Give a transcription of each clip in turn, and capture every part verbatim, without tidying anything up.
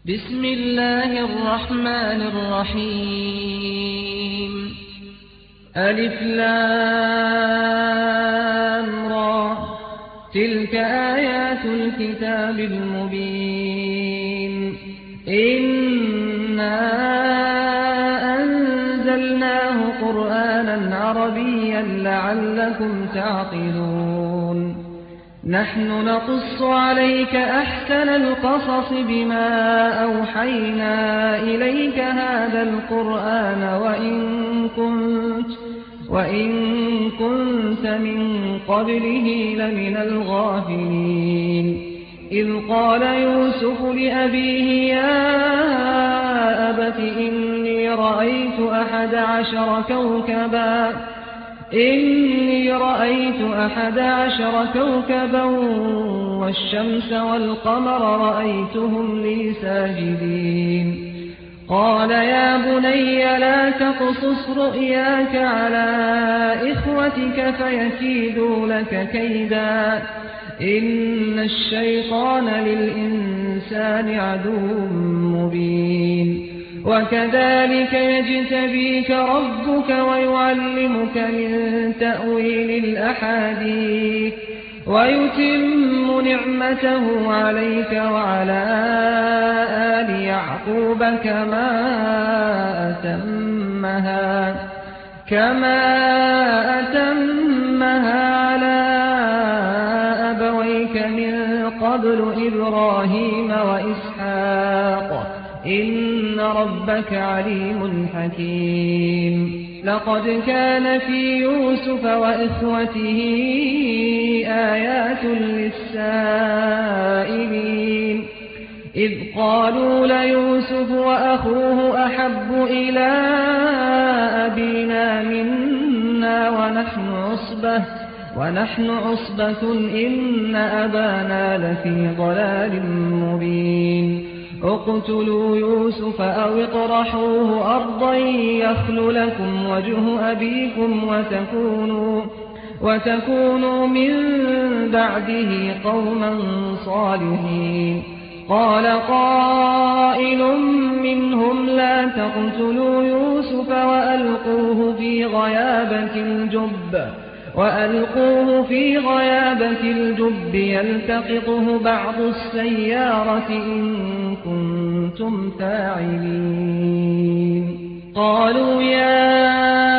بسم الله الرحمن الرحيم ألف لام را تلك آيات الكتاب المبين إنا أنزلناه قرآنا عربيا لعلكم تعقلون نحن نقص عليك أحسن القصص بما أوحينا إليك هذا القرآن وإن كنت, وإن كنت من قبله لمن الغافلين إذ قال يوسف لأبيه يا أبت إني رأيت أحد عشر كوكبا إني رأيت أحد عشر كوكبا والشمس والقمر رأيتهم لي ساجدين قال يا بني لا تقصص رؤياك على إخوتك فيكيدوا لك كيدا إن الشيطان للإنسان عدو مبين وكذلك يجتبيك ربك ويعلمك من تأويل الأحاديث ويتم نعمته عليك وعلى آل يعقوب كما أتمها كما أتمها على أبويك من قبل إبراهيم وإسحاق إن ربك عليم حكيم لقد كان في يوسف وإخوته آيات للسائلين إذ قالوا ليوسف وأخوه أحب إلى أبينا منا ونحن عصبة ونحن عصبة إن أبانا لفي ضلال مبين اقتلوا يوسف أو اطرحوه أرضا يخل لكم وجه أبيكم وتكونوا, وتكونوا من بعده قوما صالحين قال قائل منهم لا تقتلوا يوسف وألقوه في غيابة الجب وألقوه في غيابة الجب يلتقطه بعض السيارة إن كنتم فاعلين قالوا يا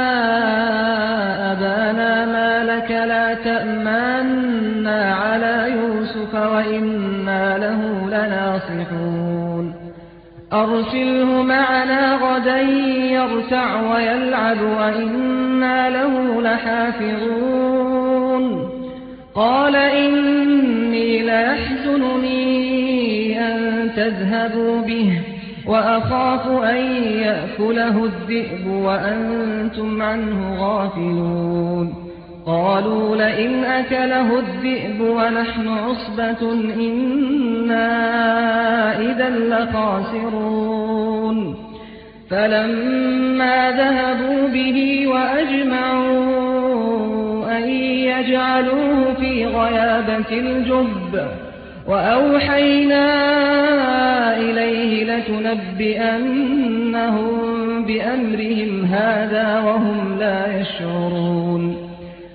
أبانا ما لك لا تأمنا على يوسف وإنا له لناصحون أرسله معنا غدا يرتع ويلعب وإنا له لحافظون قال إني ليحزنني أن تذهبوا به وأخاف أن يأكله الذئب وأنتم عنه غافلون قالوا لئن أكله الذئب ونحن عصبة إنا إذا لخاسرون فلما ذهبوا به وأجمعوا أن يجعلوه في غيابة الجب وأوحينا إليه لتنبئنهم بأمرهم هذا وهم لا يشعرون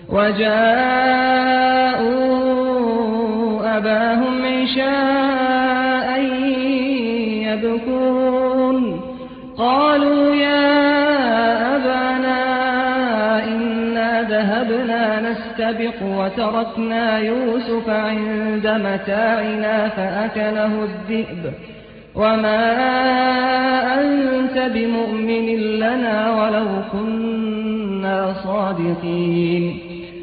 وجاءوا أباهم عشاء يبكون قالوا يا أبانا إنا ذهبنا نستبق وتركنا يوسف عند متاعنا فأكله الذئب وما أنت بمؤمن لنا ولو كنا صادقين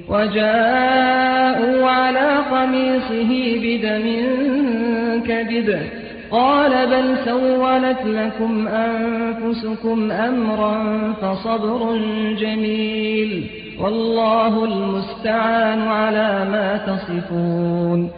وجاءوا على قميصه بدم كذب قال بل سولت لكم أنفسكم أمرا فصبر جميل والله المستعان على ما تصفون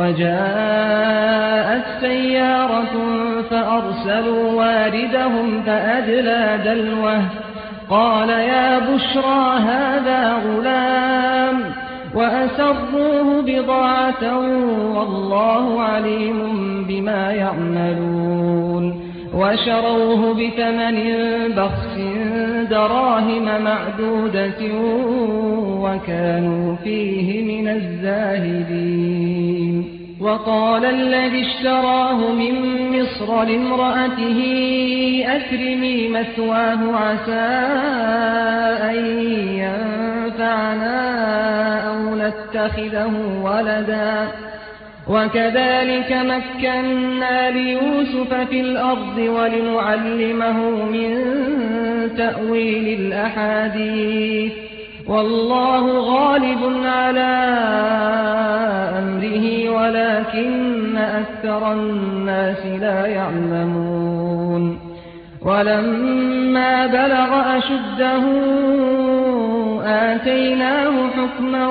وجاءت سيارة فأرسلوا واردهم فأدلى دلوه قال يا بشرى هذا غلام وأسروه بضاعة والله عليم بما يعملون وشروه بثمن بخس دراهم معدودة وكانوا فيه من الزاهدين. وقال الذي اشتراه من مصر لامرأته أكرمي مثواه عسى أن ينفعنا أو نتخذه ولدا وكذلك مكنا ليوسف في الأرض ولنعلمه من تأويل الأحاديث والله غالب على أمره ولكن أكثر الناس لا يعلمون. ولما بلغ أشده آتيناه حكما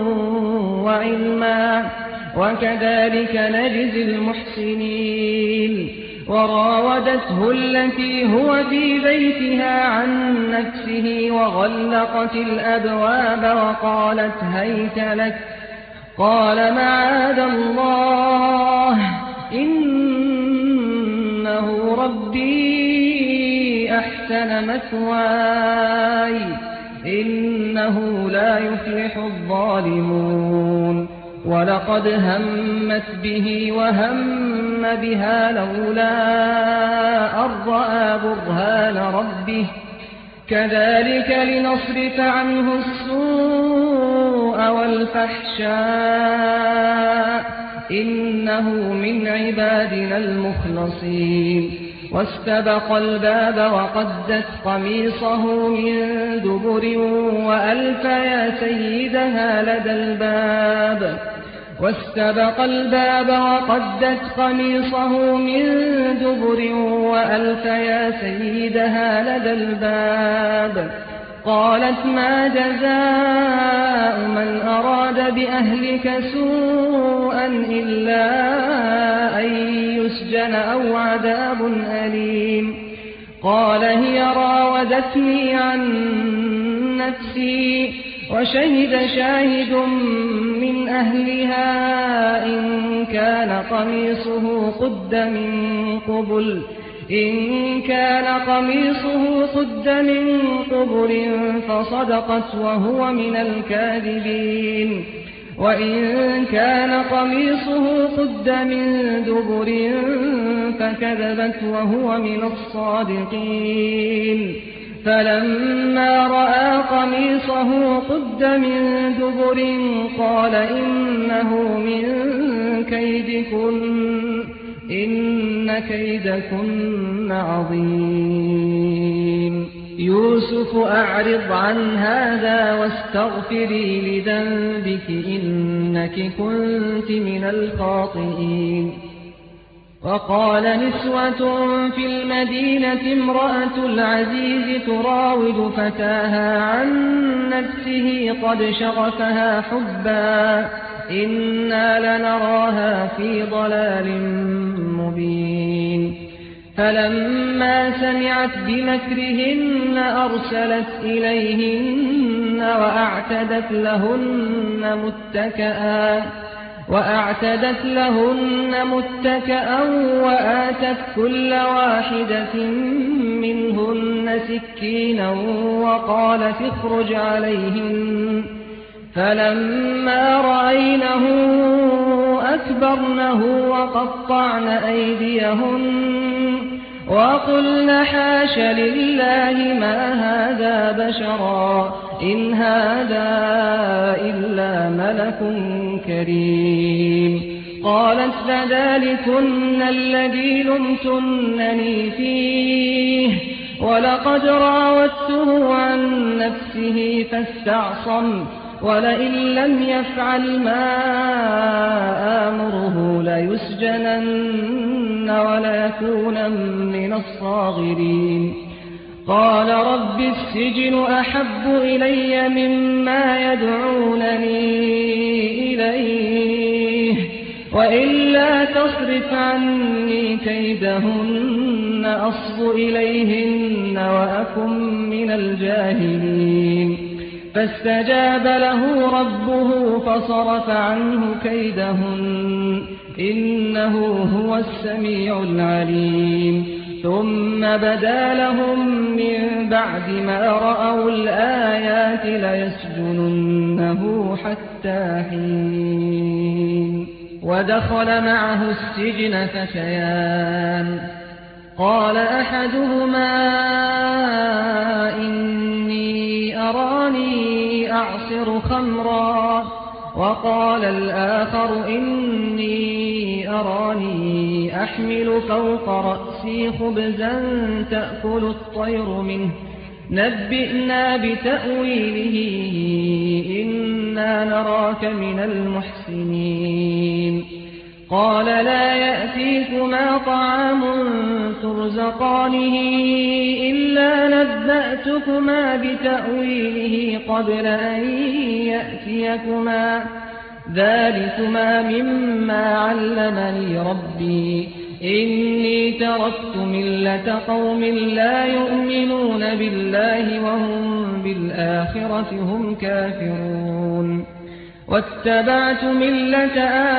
وعلما وكذلك نجزي المحسنين. وراودته التي هو في بيتها عن نفسه وغلقت الأبواب وقالت هيت لك قال معاذ الله إنه ربي أحسن مثواي إنه لا يفلح الظالمون. ولقد همت به وهم بها لولا أن رأى برهان ربه كذلك لنصرف عنه السوء والفحشاء إنه من عبادنا المخلصين. واستبق الباب وقدت قميصه من دبر وألف يا سيدها لدى الباب واستبق الباب وقدت قميصه من دبر وألف يا سيدها لدى الباب قالت ما جزاء من أراد بأهلك سوءا إلا أن يسجن أو عذاب أليم. قال هي راودتني عن نفسي وشهد شاهد من أهلها إن كان قميصه قد من قبل إن كان قميصه قد من قبل فصدقت وهو من الكاذبين وإن كان قميصه قد من دبر فكذبت وهو من الصادقين. فلما رأى قميصه قد من دبر قال إنه من كيدكن إن كيدكن عظيم. يوسف أعرض عن هذا واستغفري لذنبك إنك كنت من الخاطئين. وقال نسوة في المدينة امرأة العزيز تراود فتاها عن نفسه قد شغفها حبا إنا لنراها في ضلال مبين. فلما سمعت بمكرهن أرسلت إليهن وأعتدت لهن متكئا وأعتدت لهن متكئا وآتت كل واحدة منهن سكينا وقالت اخرج عليهن. فلما رأينه أكبرنه وقطعن أيديهن وقلن حاش لله ما هذا بشرا إن هذا إلا ملك كريم. قالت فذلكن الذي لمتنني فيه ولقد راودته عن نفسه فاستعصم ولئن لم يفعل ما آمره ليسجنن وليكونن من الصاغرين. قال رب السجن أحب إلي مما يدعونني إليه وإلا تصرف عني كيدهن أصب إليهن وأكن من الجاهلين. فاستجاب له ربه فصرف عنه كيدهن إنه هو السميع العليم ثم بدا لهم من بعد ما رأوا الآيات ليسجننه حتى حين ودخل معه السجن فتيان قال أحدهما إني أراني أعصر خمرا وقال الآخر إني أراني أحمل فوق رأسي خبزا تأكل الطير منه نبئنا بتأويله إنا نراك من المحسنين قال لا يأتيكما طعام ترزقانه إلا نبأتكما بتأويله قبل أن يأتيكما ذلكما مما علمني ربي إني تركت ملة قوم لا يؤمنون بالله وهم بالآخرة هم كافرون واتبعت ملة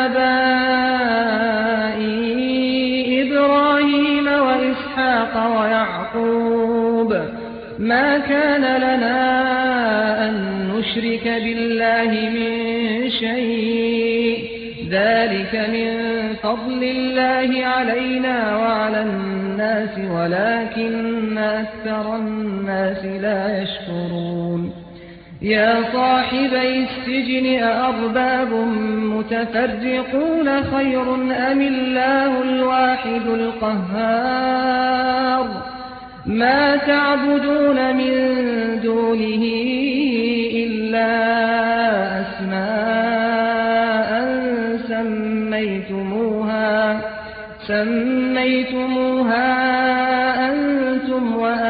آبائي إبراهيم وإسحاق ويعقوب ما كان لنا أن نشرك بالله من شيء ذلك من فضل الله علينا وعلى الناس ولكن أكثر الناس لا يشكرون يا صاحبي السجن أأرباب متفرقون خير أم الله الواحد القهار ما تعبدون من دونه إلا أسماء سميتموها سميتموها أنتم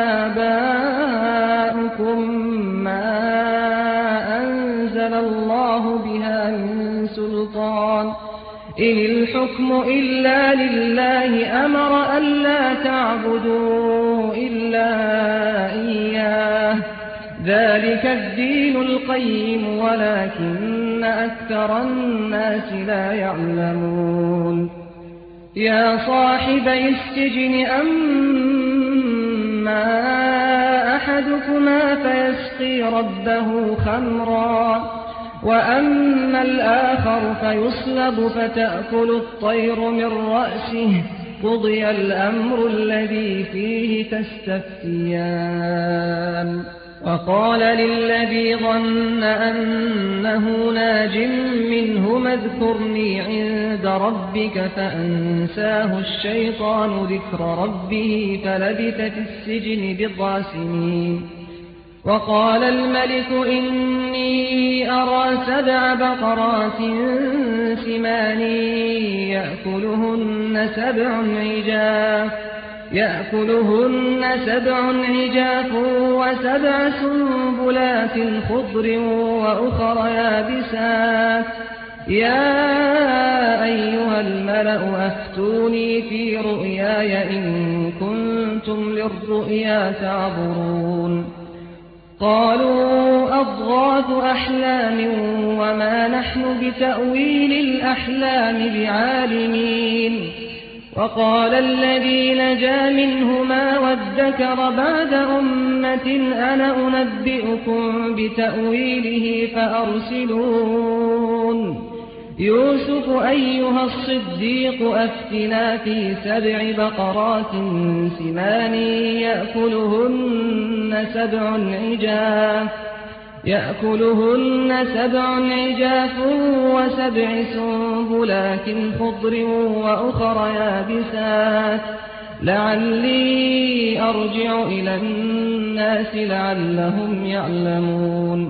وآباؤكم ما أنزل الله بها من سلطان إن الحكم إلا لله أمر ألا تعبدوا إلا إياه ذلك الدين القيم ولكن أكثر الناس لا يعلمون يا صاحبي السجن أما أحدكما فيسقي ربه خمرا وأما الآخر فيصلب فتأكل الطير من رأسه قضي الأمر الذي فيه تستفتيان وقال للذي ظن أنه ناج منهما اذكرني عند ربك فأنساه الشيطان ذكر ربه فلبث في السجن بضع سنين وقال الملك إني أرى سبع بقرات سمان يأكلهن سبع عجاف يأكلهن سبع عجاف وسبع سنبلات خضر وأخر يابسات يا أيها الملأ أفتوني في رؤياي إن كنتم للرؤيا تعبرون قالوا أضغاث أحلام وما نحن بتأويل الأحلام بعالمين وقال الذي نجا منهما وادكر بعد أمة أنا أنبئكم بتأويله فأرسلون يوسف أيها الصديق أفتنا في سبع بقرات سمان يأكلهن سبع عجاف يأكلهن سبع عجاف وسبع سنبلات خضر وأخر يابسات لعلي أرجع إلى الناس لعلهم يعلمون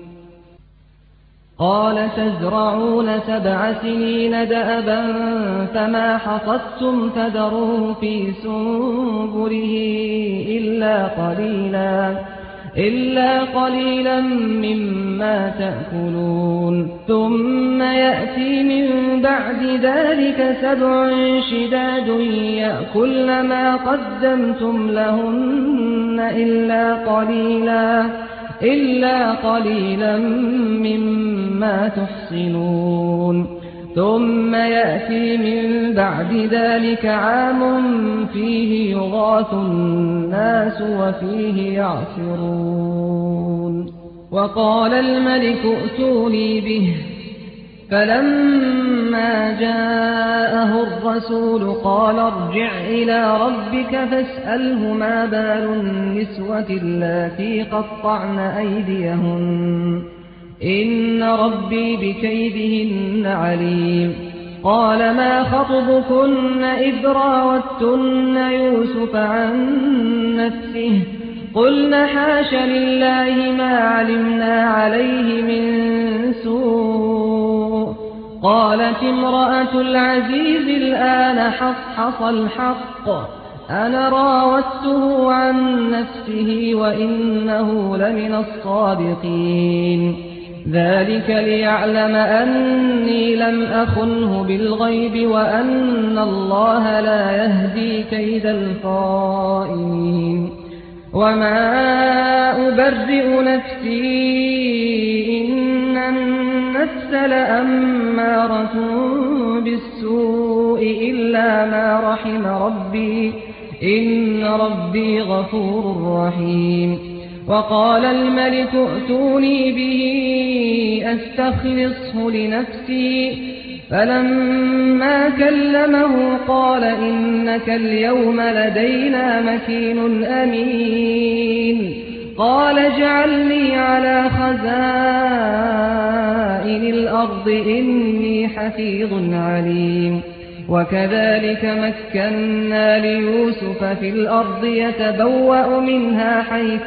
قال تزرعون سبع سنين دأبا فما حصدتم فذروه في سنبله إلا قليلا إلا قليلا مما تأكلون ثم يأتي من بعد ذلك سبع شداد يأكلن ما قدمتم لهن إلا قليلا إلا قليلا مما تحصنون ثم يأتي من بعد ذلك عام فيه يغاث الناس وفيه يعصرون وقال الملك ائتوني به فلما جاءه الرسول قال ارجع إلى ربك فاسأله ما بال النسوة اللاتي قطعن أيديهن إن ربي بكيدهن عليم قال ما خطبكن إذ راوتن يوسف عن نفسه قلن حاش لله ما علمنا عليه من سوء قالت امرأة العزيز الآن حصحص الحق أنا راودته عن نفسه وإنه لمن الصادقين ذلك ليعلم أني لم أخنه بالغيب وأن الله لا يهدي كيد الخائنين وما أبرئ نفسي إن النفس لأمارة بالسوء إلا ما رحم ربي إن ربي غفور رحيم وقال الملك ائتوني به أستخلصه لنفسي فلما كلمه قال إنك اليوم لدينا مكين أمين قال اجعلني على خزائن الأرض إني حفيظ عليم وكذلك مكنا ليوسف في الأرض يتبوأ منها حيث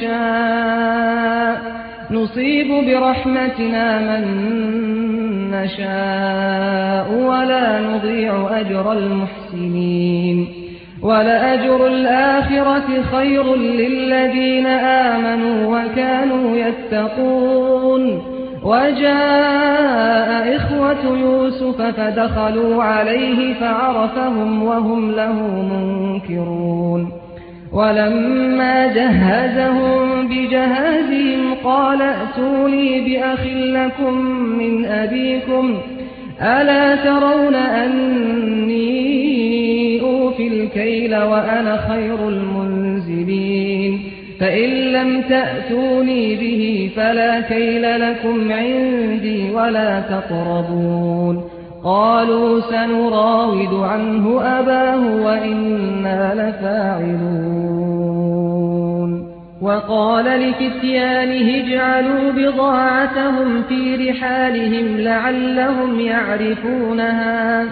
يشاء نصيب برحمتنا من نشاء ولا نضيع أجر المحسنين ولأجر الآخرة خير للذين آمنوا وكانوا يتقون وجاء إخوة يوسف فدخلوا عليه فعرفهم وهم له منكرون ولما جهزهم بجهازهم قال ائتوا لي بأخ لكم من أبيكم ألا ترون أني أوفي الكيل وأنا خير المنزلين فإن لم تأتوني به فلا كيل لكم عندي ولا تقربون قالوا سنراود عنه أباه وإنا لفاعلون وقال لفتيانه اجعلوا بضاعتهم في رحالهم لعلهم يعرفونها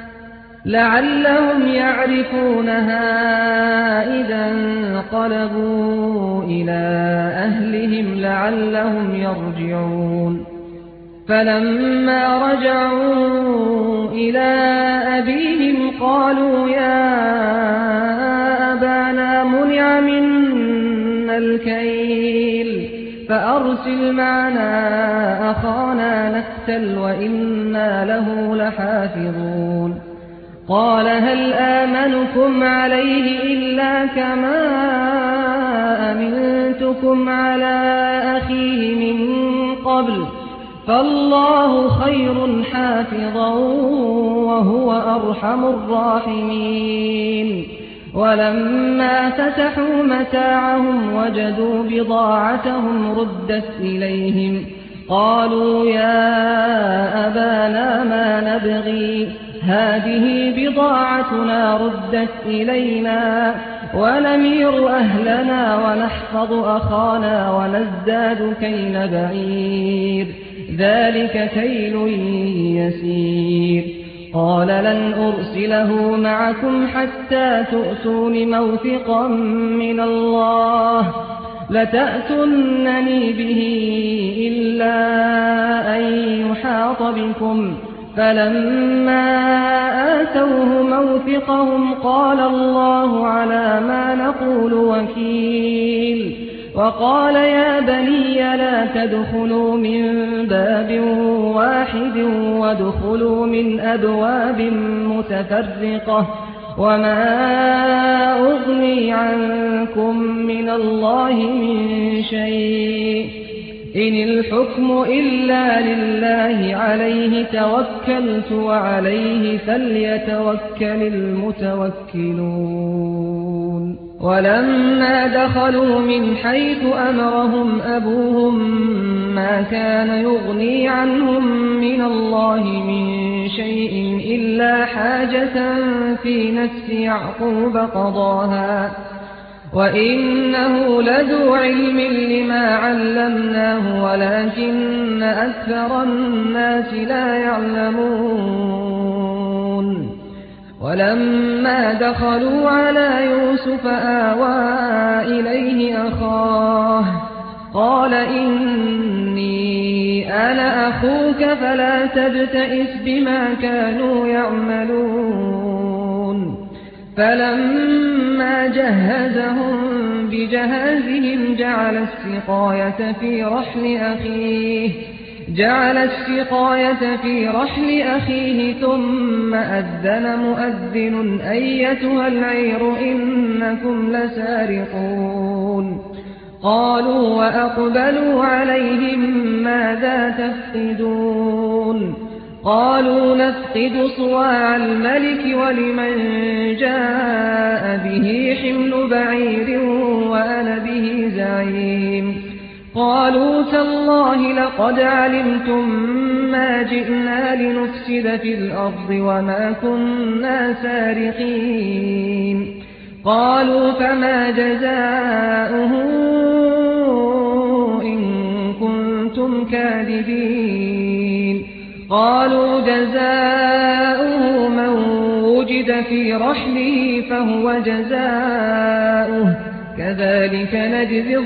لعلهم يعرفونها إذا انقلبوا إلى أهلهم لعلهم يرجعون فلما رجعوا إلى أبيهم قالوا يا أبانا منع منا الكيل فأرسل معنا أخانا نكتل وإنا له لحافظون قال هل آمنكم عليه إلا كما أمنتكم على أخيه من قبل فالله خير حافظا وهو أرحم الراحمين ولما فتحوا متاعهم وجدوا بضاعتهم ردت إليهم قالوا يا أبانا ما نبغي هذه بضاعتنا ردت إلينا ونمير أهلنا ونحفظ أخانا ونزداد كيل بعير ذلك كيل يسير قال لن أرسله معكم حتى تؤتون موثقا من الله لتأتونني به إلا أن يحاط بكم فلما آتوه موثقهم قال الله على ما نقول وكيل وقال يا بني لا تدخلوا من باب واحد وادخلوا من أبواب متفرقة وما أغني عنكم من الله من شيء إن الحكم إلا لله عليه توكلت وعليه فليتوكل المتوكلون ولما دخلوا من حيث أمرهم أبوهم ما كان يغني عنهم من الله من شيء إلا حاجة في نفس يعقوب قضاها وإنه لذو علم لما علمناه ولكن أكثر الناس لا يعلمون ولما دخلوا على يوسف آوى إليه أخاه قال إني أنا أخوك فلا تبتئس بما كانوا يعملون فلما جهزهم بجهازهم جعل السقاية في رحل أخيه جعل السقاية في رحل أخيه ثم أذن مؤذن أيتها العير إنكم لسارقون قالوا وأقبلوا عليهم ماذا تفقدون قالوا نفقد صواع الملك ولمن جاء به حمل بعير وأنا به زعيم قالوا تالله لقد علمتم ما جئنا لنفسد في الأرض وما كنا سارقين قالوا فما جزاؤه إن كنتم كاذبين قالوا جزاؤه من وجد في رحله فهو جزاؤه كذلك نجزي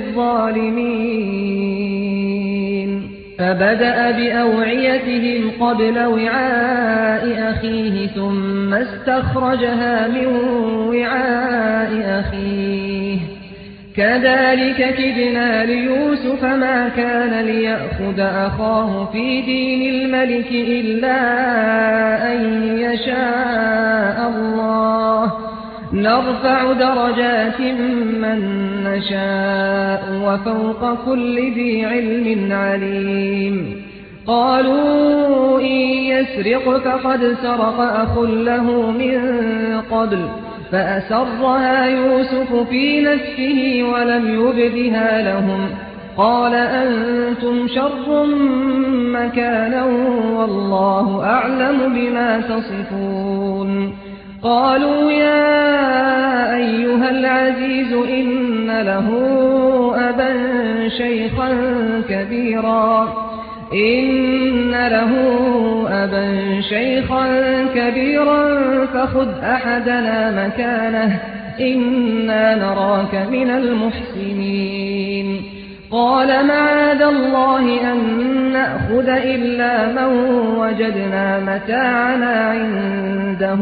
الظالمين فبدأ بأوعيتهم قبل وعاء أخيه ثم استخرجها من وعاء أخيه كذلك كدنا ليوسف ما كان ليأخذ أخاه في دين الملك إلا أن يشاء الله نرفع درجات من نشاء وفوق كل ذي علم عليم قالوا إن يسرق فقد سرق أخ له من قبل فأسرها يوسف في نفسه ولم يبدها لهم قال أنتم شر مكانا والله أعلم بما تصفون قالوا يا أيها العزيز إن له أبا شيخا كبيرا إن له أبا شيخا كبيرا فخذ أحدنا مكانه إنا نراك من المحسنين قال معاذ الله أن نأخذ إلا من وجدنا متاعنا عنده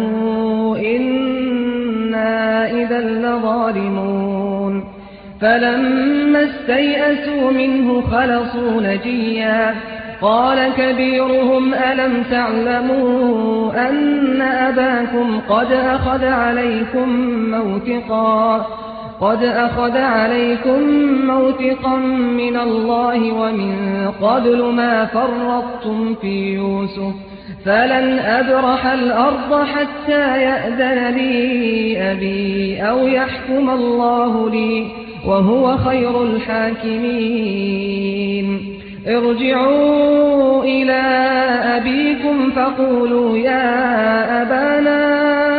إنا إذا لظالمون فلما استيئسوا منه خلصوا نجيا قال كبيرهم ألم تعلموا أن أباكم قد أخذ عليكم موثقا قد أخذ عليكم موثقا من الله ومن قبل ما فرطتم في يوسف فلن أبرح الأرض حتى يأذن لي أبي أو يحكم الله لي وهو خير الحاكمين ارجعوا إلى أبيكم فقولوا يا أبانا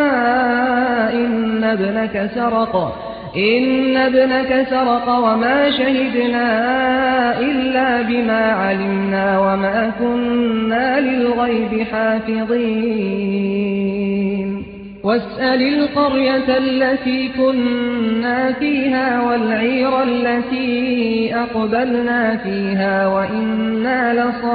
إن ابنك سرق إن ابنك سرق وما شهدنا إلا بما علمنا وما كنا للغيب حافظين واسأل القرية التي كنا فيها والعير التي أقبلنا فيها وإنا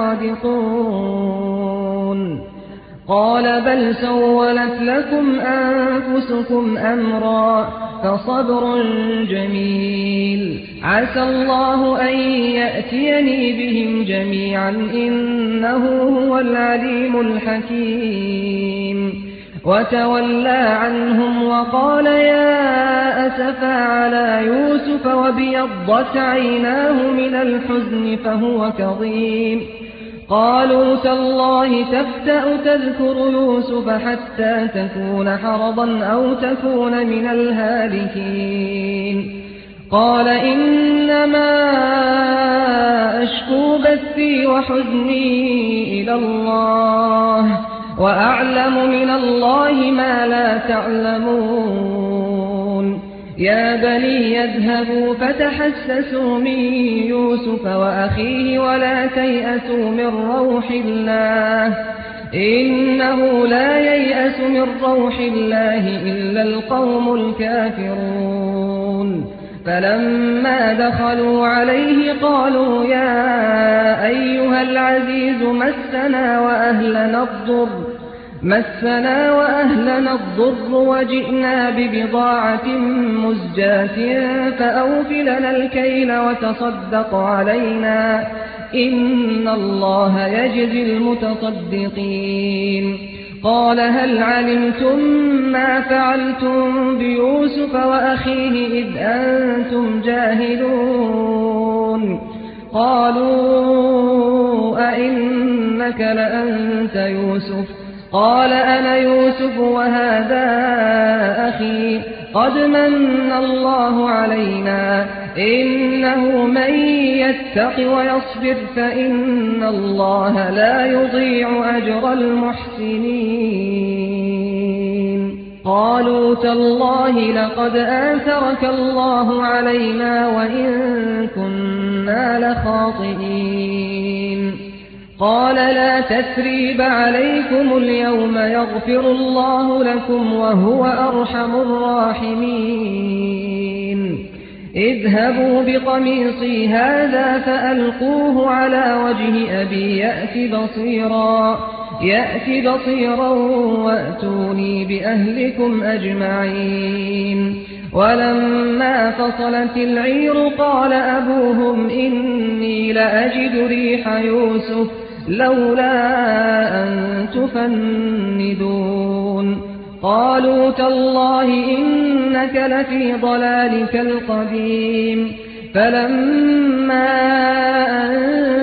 لصادقون قال بل سولت لكم أنفسكم أمرا فصبر جميل عسى الله أن يأتيني بهم جميعا إنه هو العليم الحكيم وتولى عنهم وقال يا أسفى على يوسف وابيضت عيناه من الحزن فهو كظيم. قالوا تالله تفتأ تذكر يوسف حتى تكون حرضا أو تكون من الهالكين. قال إنما أشكو بثي وحزني إلى الله وأعلم من الله ما لا تعلمون. يا بني يذهبوا فتحسسوا من يوسف وأخيه ولا تيأسوا من روح الله إنه لا ييأس من روح الله إلا القوم الكافرون. فلما دخلوا عليه قالوا يا أيها العزيز مسنا وأهلنا الضر مسنا وأهلنا الضر وجئنا ببضاعة مزجاة فأوفلنا الكيل وتصدق علينا إن الله يجزي المتصدقين. قال هل علمتم ما فعلتم بيوسف وأخيه إذ أنتم جاهلون؟ قالوا أئنك لأنت يوسف؟ قال أنا يوسف وهذا أخي قد من الله علينا إنه من يتق ويصبر فإن الله لا يضيع أجر المحسنين. قالوا تالله لقد آثرك الله علينا وإن كنا لخاطئين. قال لا تثريب عليكم اليوم يغفر الله لكم وهو أرحم الراحمين. اذهبوا بقميصي هذا فألقوه على وجه أبي يأت بصيرا يأت بصيرا وأتوني بأهلكم أجمعين. ولما فصلت العير قال أبوهم إني لأجد ريح يوسف لولا أن تفندون. قالوا تالله إنك لفي ضلالك القديم. فلما أن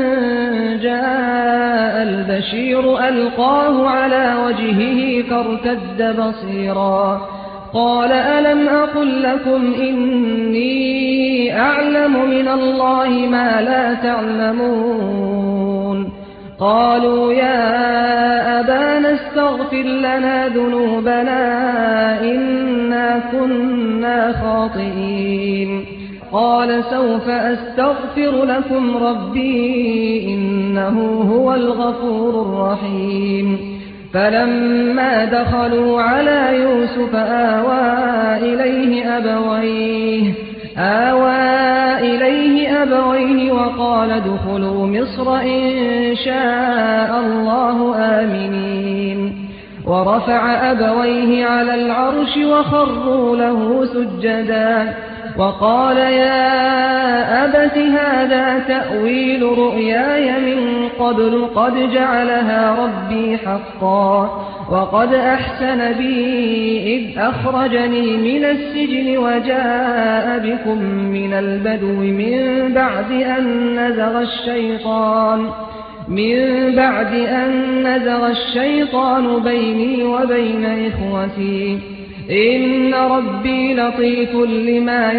جاء البشير ألقاه على وجهه فارتد بصيرا قال ألم أقل لكم إني أعلم من الله ما لا تعلمون؟ قالوا يا أبانا استغفر لنا ذنوبنا إنا كنا خاطئين. قال سوف أستغفر لكم ربي إنه هو الغفور الرحيم. فلما دخلوا على يوسف آوى إليه أبويه آوى إليه أبويه وقال ادخلوا مصر إن شاء الله آمنين. ورفع أبويه على العرش وخروا له سجدا وقال يا أبت هذا تأويل رؤياي من قبل قد جعلها ربي حقا وقد أحسن بي إذ أخرجني من السجن وجاء بكم من البدو من بعد أن نزغ الشيطان من بعد أن نزغ الشيطان بيني وبين إخوتي إن ربي لطيف لما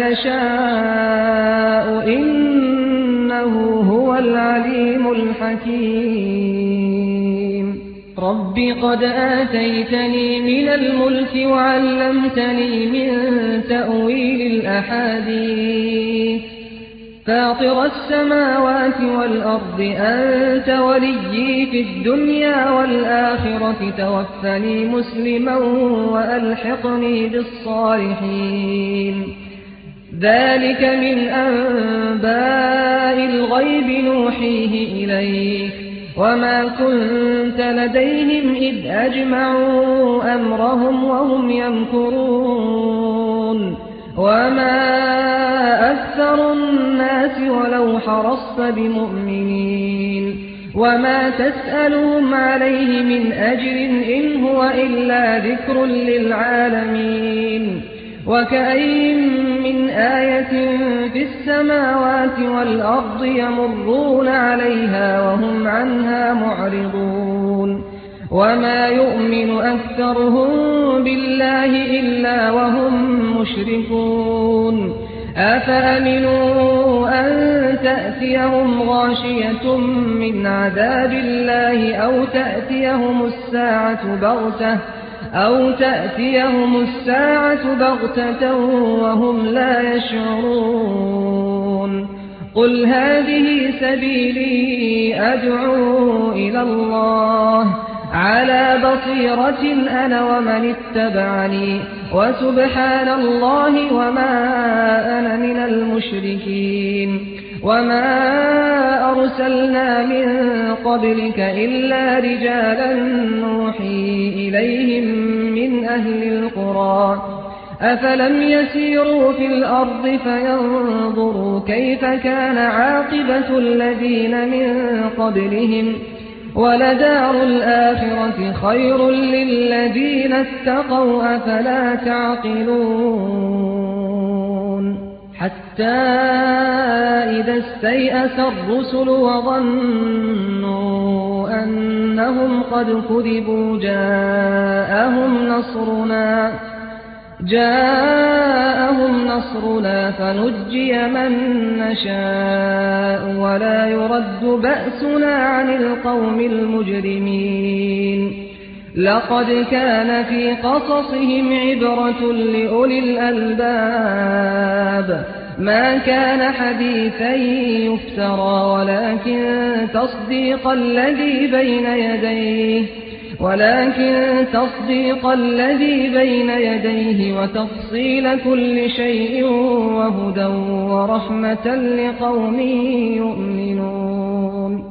يشاء إنه هو العليم الحكيم. رب قد آتيتني من الملك وعلمتني من تأويل الأحاديث فاطر السماوات والأرض أنت وليي في الدنيا والآخرة توفني مسلما وألحقني بالصالحين. ذلك من أنباء الغيب نوحيه إليك وما كنت لديهم إذ أجمعوا أمرهم وهم يمكرون وما أكثر الناس ولو حرصت بمؤمنين وما تسألهم عليه من أجر إن هو إلا ذكر للعالمين وكأين من آية في السماوات والأرض يمرون عليها وهم عنها معرضون وما يؤمن أكثرهم بالله إلا وهم مشركون أفأمنوا أن تأتيهم غاشية من عذاب الله أو تأتيهم الساعة بغتة أو تأتيهم الساعة بغتة وهم لا يشعرون قل هذه سبيلي أدعو إلى الله على بصيرة أنا ومن اتبعني وسبحان الله وما أنا من المشركين وما أرسلنا من قبلك إلا رجالا نوحي إليهم من أهل القرى أفلم يسيروا في الأرض فينظروا كيف كان عاقبة الذين من قبلهم ولدار الآخرة خير للذين اتقوا أفلا تعقلون حتى إذا استيأس الرسل وظنوا أنهم قد كذبوا جاءهم نصرنا جاءهم نصرنا فنجي من نشاء ولا يرد بأسنا عن القوم المجرمين لقد كان في قصصهم عبرة لأولي الألباب ما كان حديثا يفترى ولكن تصديق الذي بين يديه ولكن تصديق الذي بين يديه وتفصيل كل شيء وهدى ورحمة لقوم يؤمنون